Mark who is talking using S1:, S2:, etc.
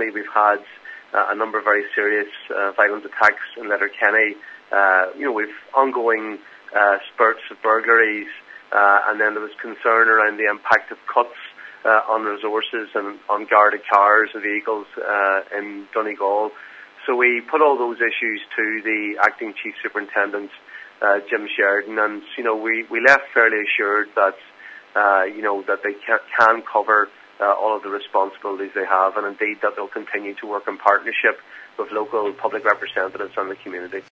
S1: Family, we've had a number of very serious violent attacks in Letterkenny. We've ongoing spurts of burglaries, and then there was concern around the impact of cuts on resources and on guarded cars and vehicles in Donegal. So we put all those issues to the Acting Chief Superintendent, Jim Sheridan, and we left fairly assured that that they can cover all of the responsibilities they have, and indeed that they'll continue to work in partnership with local public representatives and the community.